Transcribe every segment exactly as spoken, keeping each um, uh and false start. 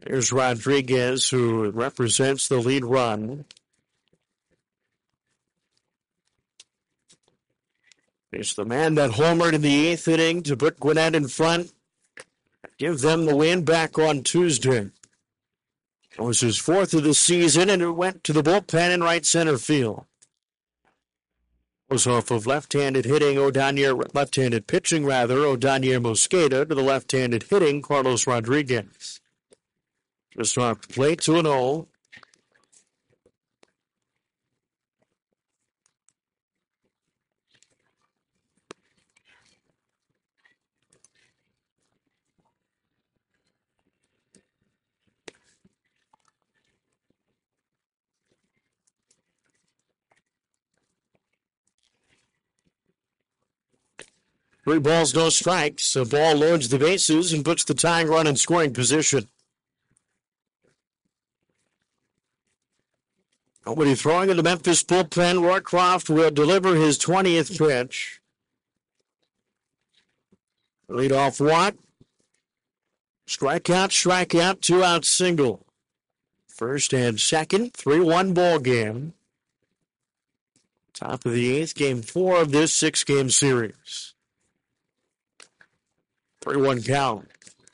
Here's Rodriguez, who represents the lead run. He's the man that homered in the eighth inning to put Gwinnett in front. Give them the win back on Tuesday. It was his fourth of the season, and it went to the bullpen in right center field. It was off of left-handed hitting Odanier, left-handed pitching rather, Odanier Mosqueda to the left-handed hitting Carlos Rodriguez. Just off the plate, two and oh. Three balls, no strikes. The ball loads the bases and puts the tying run in scoring position. Nobody throwing in the Memphis bullpen. Roycroft will deliver his twentieth pitch. Leadoff walk. Strikeout, strikeout, two-out single. First and second, three one ball game. Top of the eighth, game four of this six-game series. three one count.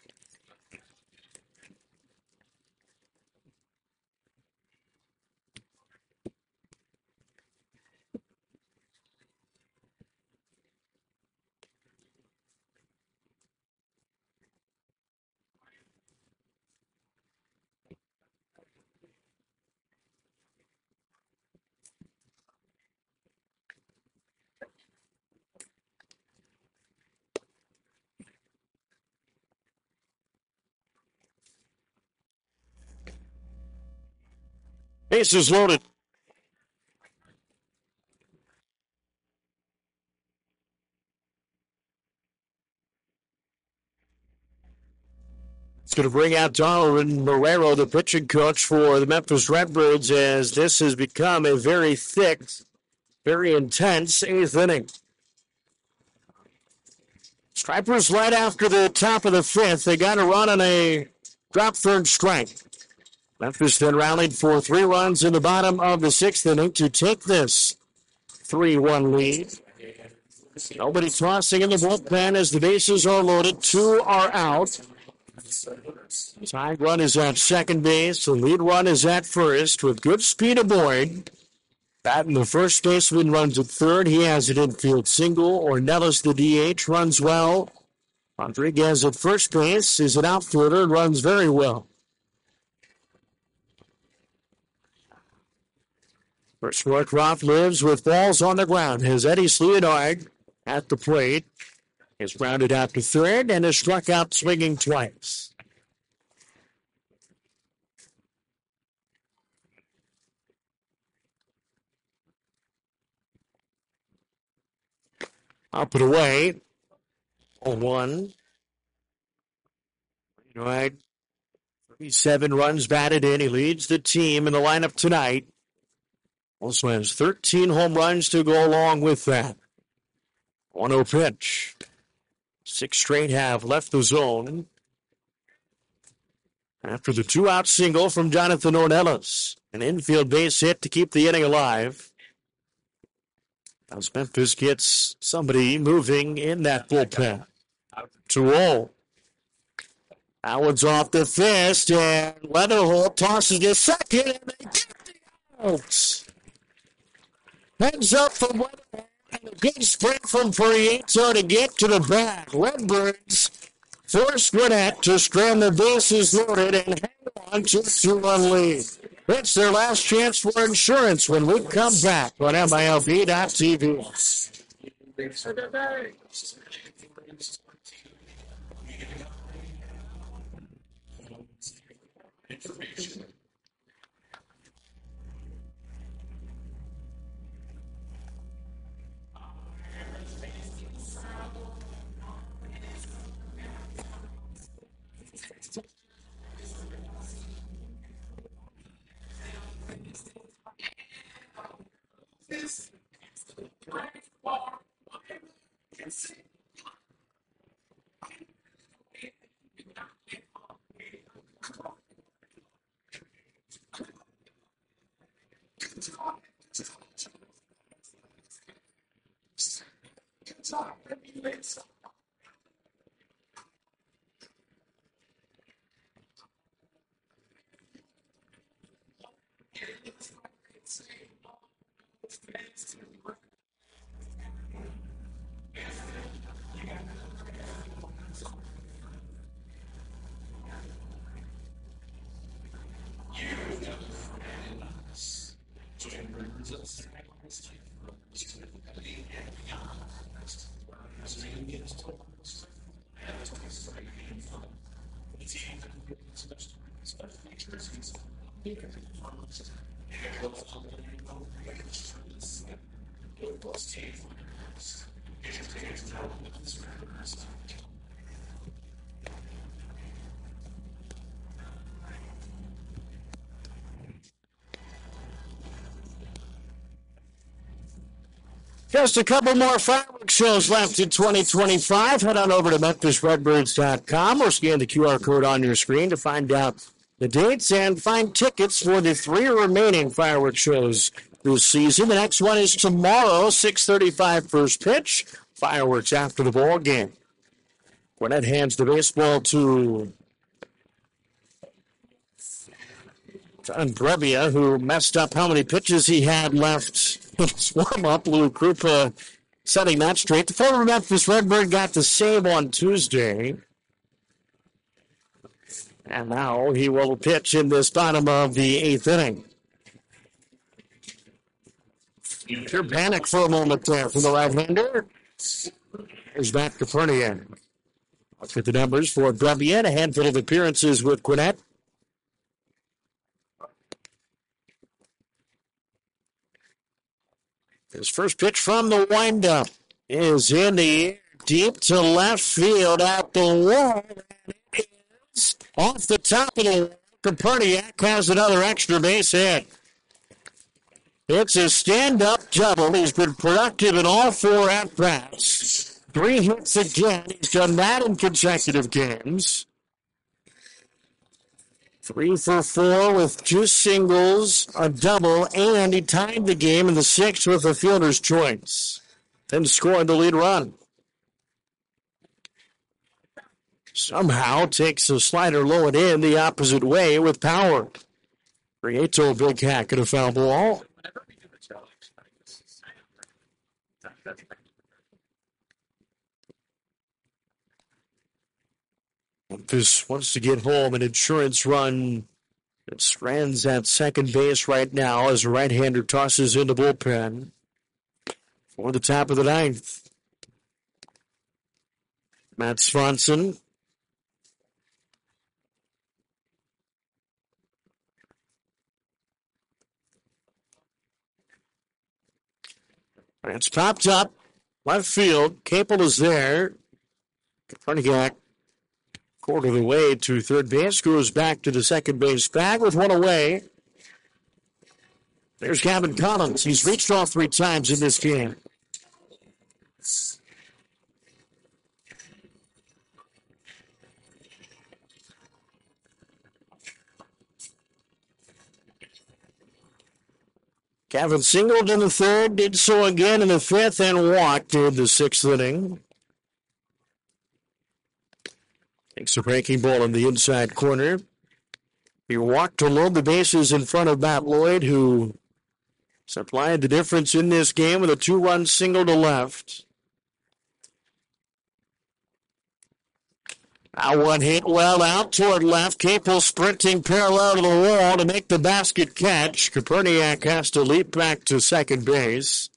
Bases loaded. It's going to bring out Donovan Marrero, the pitching coach for the Memphis Redbirds, as this has become a very thick, very intense eighth inning. Stripers right after the top of the fifth. They got a run on a drop third strike. Memphis then rallied for three runs in the bottom of the sixth inning to take this three one lead. Nobody tossing in the bullpen as the bases are loaded. Two are out. Tying run is at second base. The lead run is at first with good speed aboard. Batten, the first baseman, runs at third. He has an infield single. Ornelas, the D H, runs well. Rodriguez at first base is an outfielder and runs very well. First, Roycroft lives with balls on the ground. His Eddie Sleonard at the plate is grounded out to third and is struck out swinging twice. Up and away. oh one. Right. thirty-seven runs batted in. He leads the team in the lineup tonight. Also has thirteen home runs to go along with that. one oh pitch. Six straight have left the zone after the two-out single from Jonathan Ornelas. An infield base hit to keep the inning alive. As Memphis gets somebody moving in that bullpen. two oh. That one's off the fist, and Leatherholt tosses to second, and they get the out. Heads up from Weatherholt, and a good sprint from Prieto to get to the bag. Redbirds force Gwinnett to strand the bases loaded and hang on to a two one lead. It's their last chance for insurance when we come back on M I L B dot T V. Just a couple more fireworks shows left in twenty twenty-five. Head on over to Memphis Redbirds dot com or scan the Q R code on your screen to find out the dates and find tickets for the three remaining fireworks shows this season. The next one is tomorrow, six thirty-five first pitch. Fireworks after the ball game. Gwinnett hands the baseball to John Brebbia, who messed up how many pitches he had left in his warm-up. Lou Krupa setting that straight. The former Memphis Redbird got the save on Tuesday. And now he will pitch in this bottom of the eighth inning. Pure panic for a moment there from the right-hander. Here's Matt Kapernian. Look at the numbers for Brebbia, a handful of appearances with Gwinnett. His first pitch from the windup is in the air, deep to left field at the wall. And it is off the top of the wall. Kaperniak has another extra base hit. It's a stand-up double. He's been productive in all four at-bats. Three hits again. He's done that in consecutive games. Three for four with two singles, a double, and he tied the game in the sixth with a fielder's choice. Then scored the lead run. Somehow takes a slider low and in the opposite way with power. Prieto, big hack at a foul ball. Memphis wants to get home an insurance run. It strands at second base right now as a right-hander tosses in the bullpen for the top of the ninth. Matt Swanson. It's popped up. Left field. Capel is there. Kaperniak quarter of the way to third base. Goes back to the second base bag with one away. There's Gavin Collins. He's reached all three times in this game. Gavin singled in the third, did so again in the fifth, and walked in the sixth inning. Takes a breaking ball in the inside corner. He walked to load the bases in front of Matt Lloyd, who supplied the difference in this game with a two-run single to left. Now one hit well out toward left. Capel sprinting parallel to the wall to make the basket catch. Kaperniak has to leap back to second base.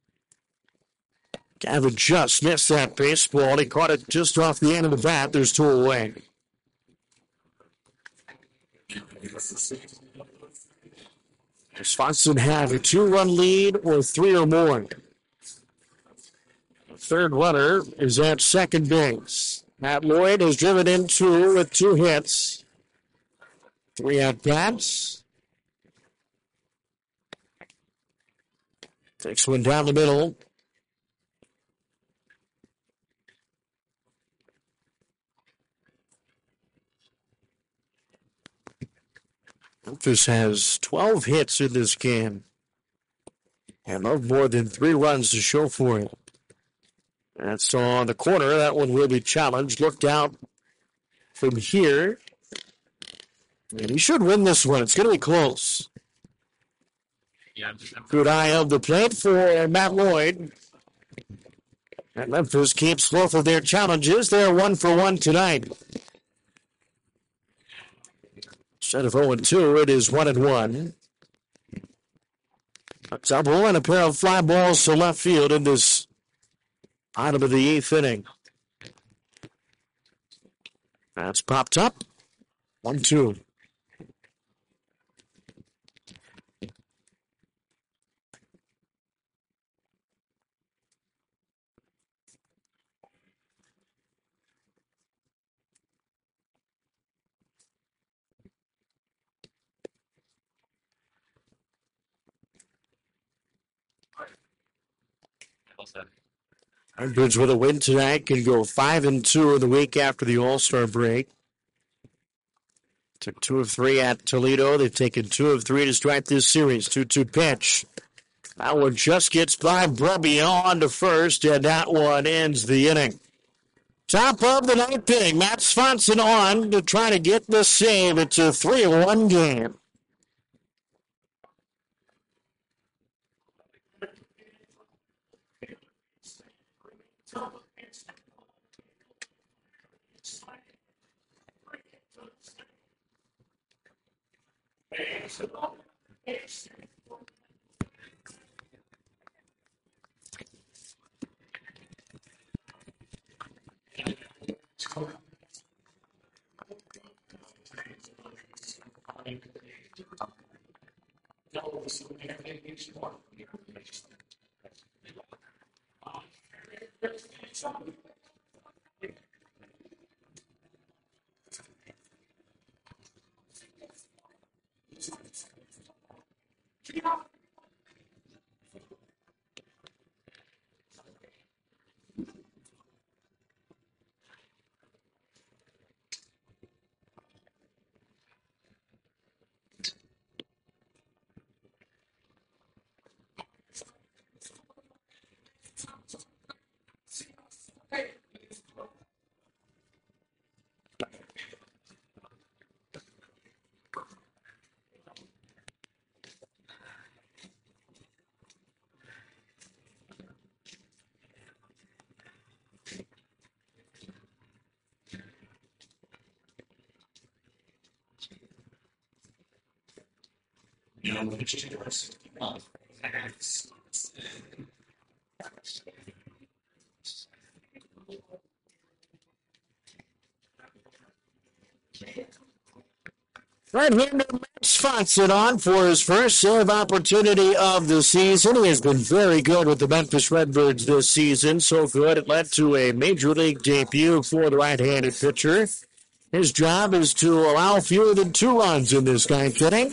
Gavin just missed that baseball. He caught it just off the end of the bat. There's two away. Does Swanson have a two-run lead or three or more? The third runner is at second base. Matt Lloyd has driven in two with two hits. Three at-bats. Takes one down the middle. Memphis has twelve hits in this game and of more than three runs to show for it. That's on the corner. That one will be challenged. Looked out from here. And he should win this one. It's going to be close. Good eye of the plate for Matt Lloyd. And Memphis keeps both of their challenges. They're one for one tonight. Instead of oh and two, it is one and one. A double and a pair of fly balls to left field in this bottom of the eighth inning. That's popped up. One, two. Redbirds with a win tonight can go five and two in the week after the All-Star break. Took two of three at Toledo. They've taken two of three to start this series. two two pitch. That one just gets by Brebbia on to first, and that one ends the inning. Top of the ninth inning, Matt Swanson on to try to get the save. It's a three one game. Right-hander Matt Swanson on for his first save opportunity of the season. He has been very good with the Memphis Redbirds this season. So good it led to a major league debut for the right-handed pitcher. His job is to allow fewer than two runs in this ninth inning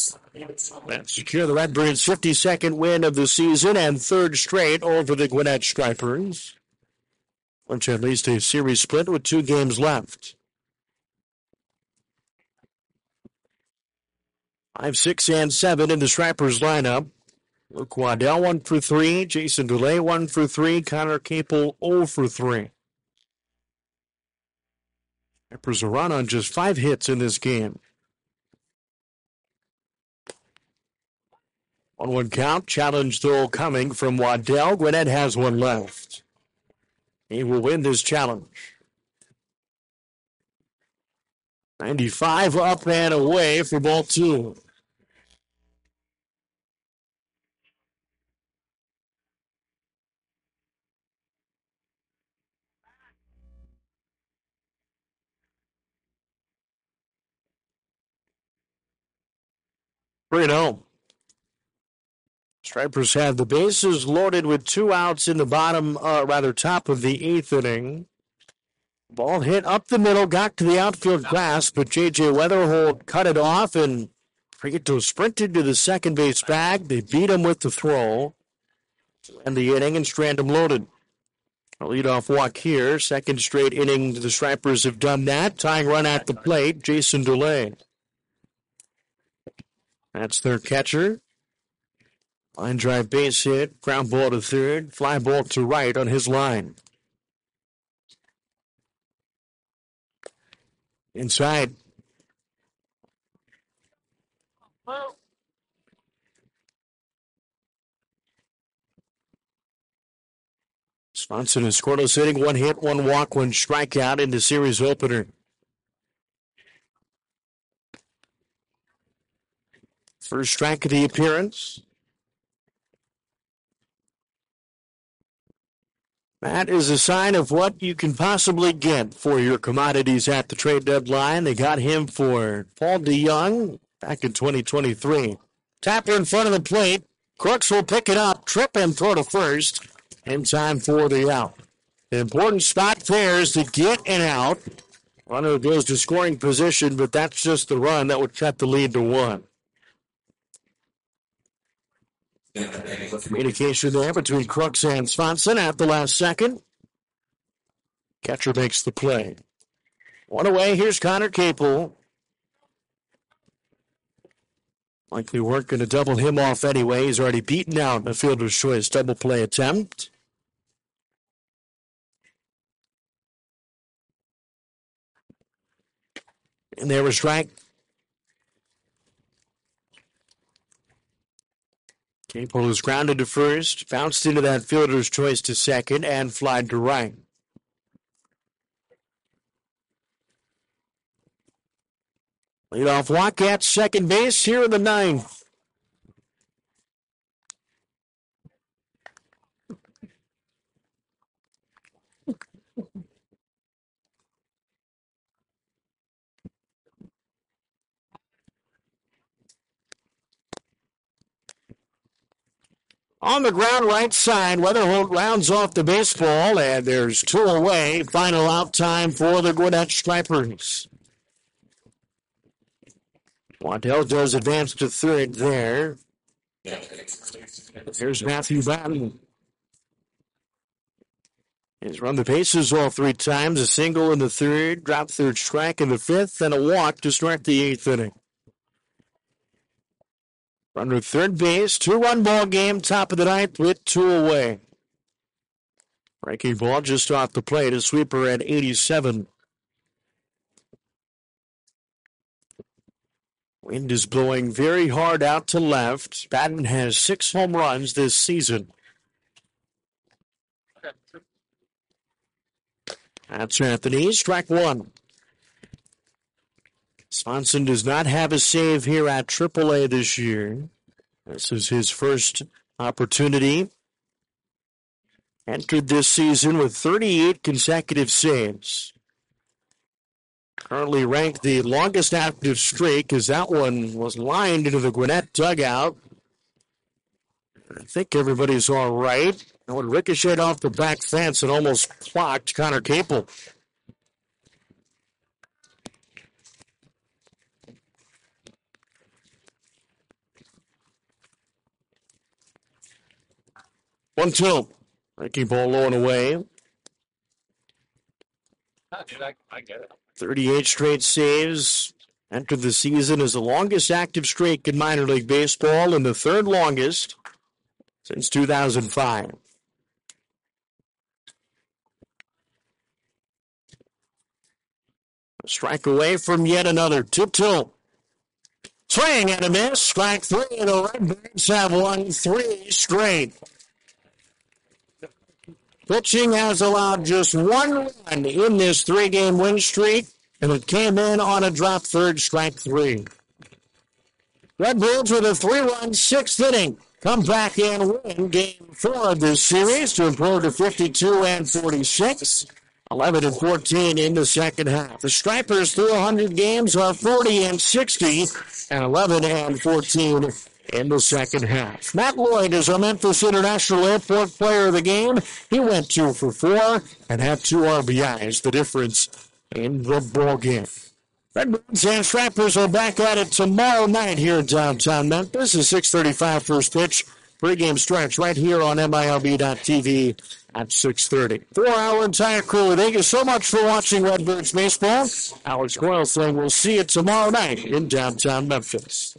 and secure the Redbirds' fifty-second win of the season and third straight over the Gwinnett Stripers, which at least a series split with two games left. Five, six, and seven in the Stripers lineup. Luke Waddell, one for three. Jason DeLay, one for three. Connor Capel, zero for three. Stripers are run on just five hits in this game. one one count. Challenge, though, coming from Waddell. Gwinnett has one left. He will win this challenge. ninety-five up and away for ball two. three and oh. Stripers have the bases loaded with two outs in the bottom, uh, rather top of the eighth inning. Ball hit up the middle, got to the outfield grass, but J J Weatherholt cut it off, and Prieto sprinted to the second base bag. They beat him with the throw to end the inning and strand him loaded. A leadoff walk here. Second straight inning the Stripers have done that. Tying run at the plate, Jason DeLay. That's their catcher. Line drive base hit, ground ball to third, fly ball to right on his line. Inside. Swanson is scoreless hitting, one hit, one walk, one strikeout in the series opener. First strike of the appearance. That is a sign of what you can possibly get for your commodities at the trade deadline. They got him for Paul DeJong back in twenty twenty-three. Tapper in front of the plate. Crooks will pick it up, trip and throw to first. In time for the out. The important spot there is to get an out. Runner goes to scoring position, but that's just the run that would cut the lead to one. Communication there between Crooks and Swanson at the last second. Catcher makes the play. One away, here's Connor Capel. Likely weren't going to double him off anyway. He's already beaten out a fielder's choice double play attempt. And there was strike. Capel is grounded to first, bounced into that fielder's choice to second, and flied to right. Leadoff walk at second base here in the ninth. On the ground right side, Weatherholt rounds off the baseball, and there's two away. Final out time for the Gwinnett Stripers. Waddell does advance to third there. Here's Matthew Batten. He's run the bases all three times, a single in the third, drop third strike in the fifth, and a walk to start the eighth inning. Runner third base, two-run ball game, top of the ninth with two away. Breaking ball just off the plate, a sweeper at eighty-seven. Wind is blowing very hard out to left. Batten has six home runs this season. That's Anthony, strike one. Swanson does not have a save here at triple A this year. This is his first opportunity. Entered this season with thirty-eight consecutive saves. Currently ranked the longest active streak, as that one was lined into the Gwinnett dugout. I think everybody's all right. That one ricocheted off the back fence and almost clocked Connor Capel. One, two. Breaking ball low and away. I get it. thirty-eight straight saves. Entered the season as the longest active streak in minor league baseball and the third longest since two thousand five. A strike away from yet another two two. Swing and a miss. Strike three. The Redbirds have won three straight. Pitching has allowed just one run in this three-game win streak, and it came in on a drop third, strike three. Redbirds with a three-run sixth inning come back and win game four of this series to improve to fifty-two and forty-six, eleven and fourteen in the second half. The Stripers through one hundred games are forty and sixty and eleven and fourteen in the second half. Matt Lloyd is our Memphis International Airport player of the game. He went two for four and had two R B Is, the difference in the ball game. Redbirds and Stripers are back at it tomorrow night here in downtown Memphis. A six thirty-five first pitch. Pre-game stretch right here on M I L B dot T V at six thirty. For our entire crew, thank you so much for watching Redbirds baseball. Alex Coyle saying we'll see you tomorrow night in downtown Memphis.